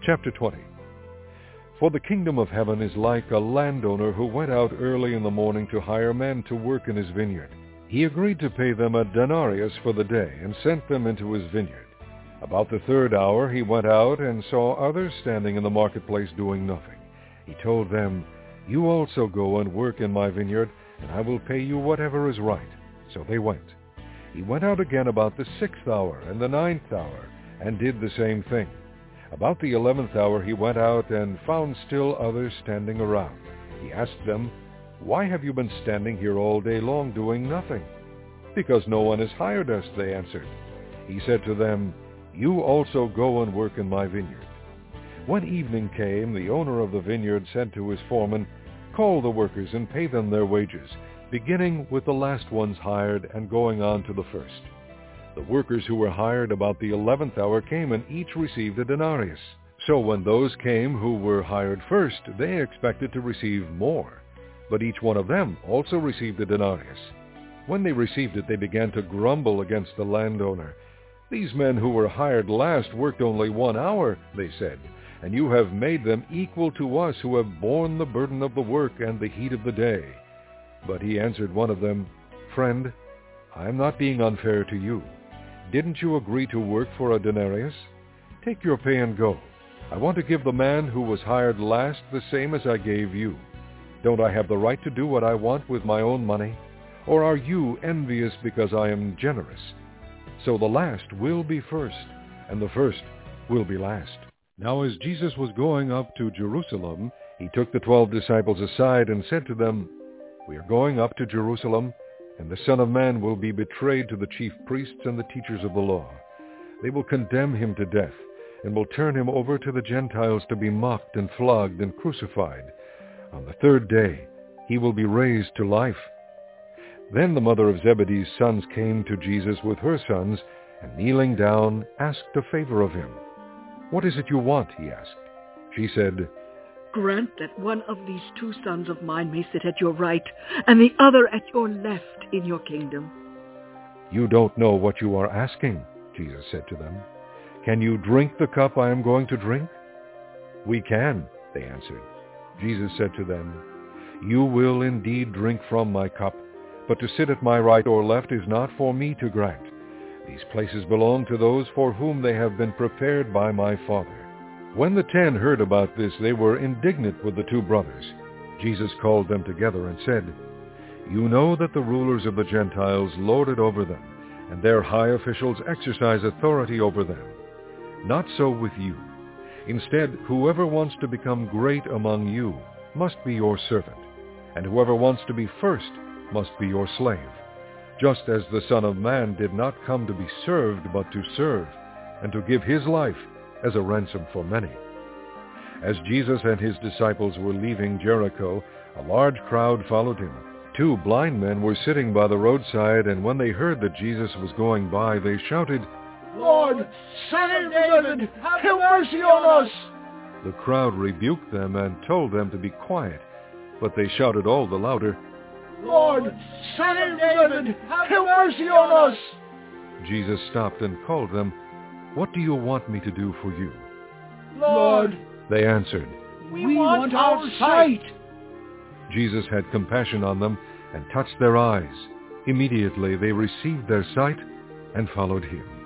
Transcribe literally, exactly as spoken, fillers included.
Chapter twenty. For the kingdom of heaven is like a landowner who went out early in the morning to hire men to work in his vineyard. He agreed to pay them a denarius for the day and sent them into his vineyard. About the third hour he went out and saw others standing in the marketplace doing nothing. He told them, "You also go and work in my vineyard, and I will pay you whatever is right." So they went. He went out again about the sixth hour and the ninth hour, and did the same thing. About the eleventh hour he went out and found still others standing around. He asked them, "Why have you been standing here all day long doing nothing?" "Because no one has hired us," they answered. He said to them, "You also go and work in my vineyard." When evening came, the owner of the vineyard said to his foreman, "Call the workers and pay them their wages, beginning with the last ones hired and going on to the first." The workers who were hired about the eleventh hour came and each received a denarius. So when those came who were hired first, they expected to receive more. But each one of them also received a denarius. When they received it, they began to grumble against the landowner. "These men who were hired last worked only one hour," they said, "and you have made them equal to us who have borne the burden of the work and the heat of the day." But he answered one of them, "Friend, I am not being unfair to you. Didn't you agree to work for a denarius? Take your pay and go. I want to give the man who was hired last the same as I gave you. Don't I have the right to do what I want with my own money? Or are you envious because I am generous?" So the last will be first, and the first will be last. Now as Jesus was going up to Jerusalem, he took the twelve disciples aside and said to them, "We are going up to Jerusalem, and the Son of Man will be betrayed to the chief priests and the teachers of the law. They will condemn him to death, and will turn him over to the Gentiles to be mocked and flogged and crucified. On the third day he will be raised to life." Then the mother of Zebedee's sons came to Jesus with her sons, and kneeling down, asked a favor of him. "What is it you want?" he asked. She said, "Grant that one of these two sons of mine may sit at your right, and the other at your left in your kingdom." "You don't know what you are asking," Jesus said to them. "Can you drink the cup I am going to drink?" "We can," they answered. Jesus said to them, "You will indeed drink from my cup, but to sit at my right or left is not for me to grant. These places belong to those for whom they have been prepared by my Father." When the ten heard about this, they were indignant with the two brothers. Jesus called them together and said, "You know that the rulers of the Gentiles lord it over them, and their high officials exercise authority over them. Not so with you. Instead, whoever wants to become great among you must be your servant, and whoever wants to be first must be your slave, just as the Son of Man did not come to be served, but to serve, and to give his life as a ransom for many." As Jesus and his disciples were leaving Jericho, a large crowd followed him. Two blind men were sitting by the roadside, and when they heard that Jesus was going by, they shouted, "Lord, Son of David, have mercy on us!" The crowd rebuked them and told them to be quiet, but they shouted all the louder, "Lord, Son of David, have mercy on us!" Jesus stopped and called them. "What do you want me to do for you?" "Lord," they answered, "we, we want our sight." Jesus had compassion on them and touched their eyes. Immediately they received their sight and followed him.